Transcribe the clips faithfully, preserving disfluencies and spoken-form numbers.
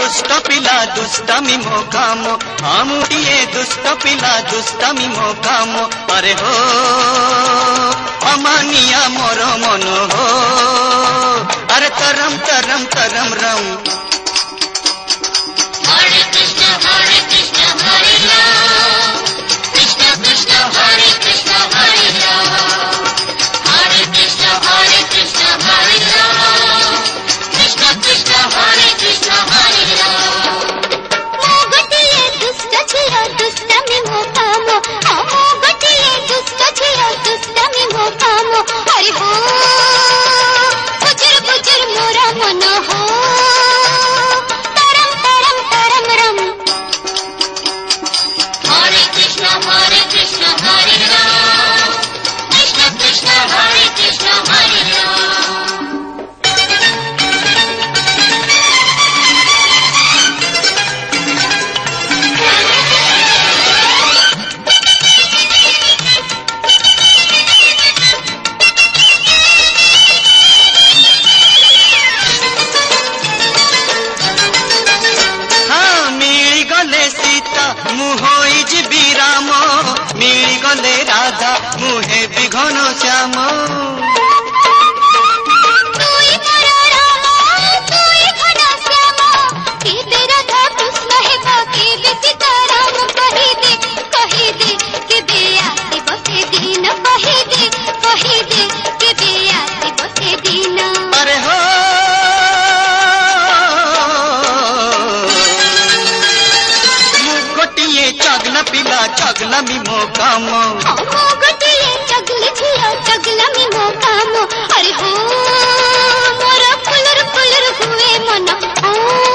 दुष्ट पिला दुष्टामी मो काम हाँ मुझे दुष्ट पिला दुष्टामी मो काम अरे हो अमानिया मोर मन हो अरे तरम तरम तरम रम हरे कृष्ण हरे कृष्ण हरे राम कृष्ण कृष्ण हरे कृष्ण हरे राम हरे कृष्ण हरे कृष्ण हरे राम कृष्ण कृष्ण हरे कृष्ण हरे राम गोटिए दुष्ट छिया दुष्टामी मो काम हाँ गोटिए दुष्ट छिया दुष्टामी मो काम अरे हो बुजुर बुजुर मोरा मन हो तरम तरम तरम रम हरे कृष्ण हरे कृष्ण हरे राम कृष्ण कृष्ण हरे कृष्ण हरे राम मुहोई जीवी राम मिली गले राधा मुहे भी घन श्याम अरे हो चगला पिला चगला मी मो काम गोटिए चगली छिया चगला मी मो काम अरे हो मोरा फुलर फुलर हुए मन ओ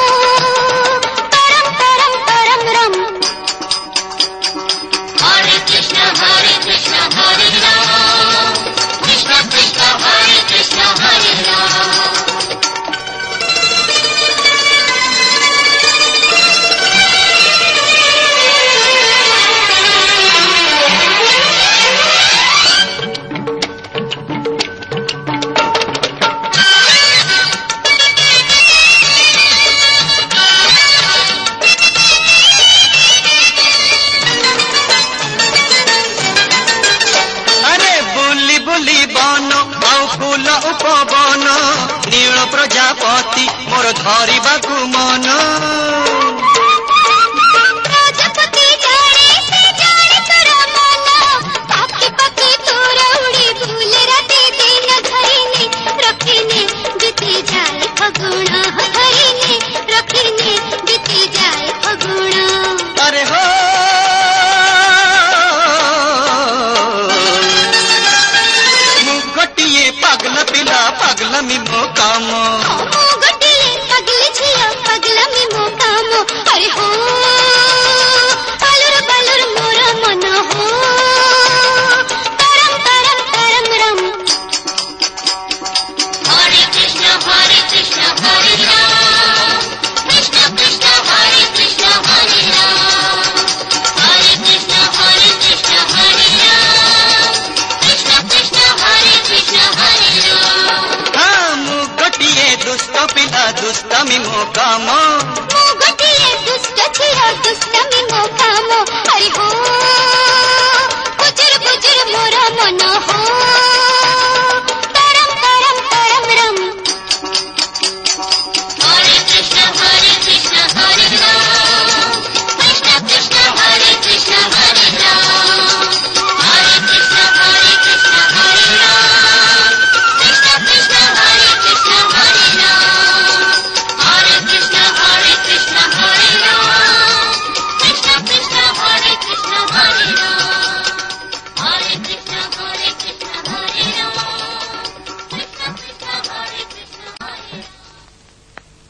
तरम तरम तरम रम हरे कृष्ण हरे कृष्ण हरे राम कृष्ण कृष्ण हरे कृष्ण हरे राम फूल उपवन नील प्रजापति मोर धरिबाकु मन प्रजापति जाने से जाने तोरा मन पाखी पाखी तोरा उड़ी भूले राती दिन धइनी रखिनी बीती जाए फगुणा धइनी रखिनी बीती जाए फगुणा अरे हो पगला पिला पगला मी मो काम गोटिए पगली छिया पगला मी मो काम अरे हो बालुर बालुर मोरा मन हो तरम तरम तरम रम हरे कृष्ण हरे कृष्ण हरे राम कृष्ण कृष्ण हरे कृष्ण हरे राम हरे कृष्ण हरे कृष्ण हरे राम कृष्ण कृष्ण हरे कृष्ण हरे राम हाँ मु गोटिए दुष्ट पिला दुष्टामी मो काम गोटिए दुष्ट छिया दुष्टामी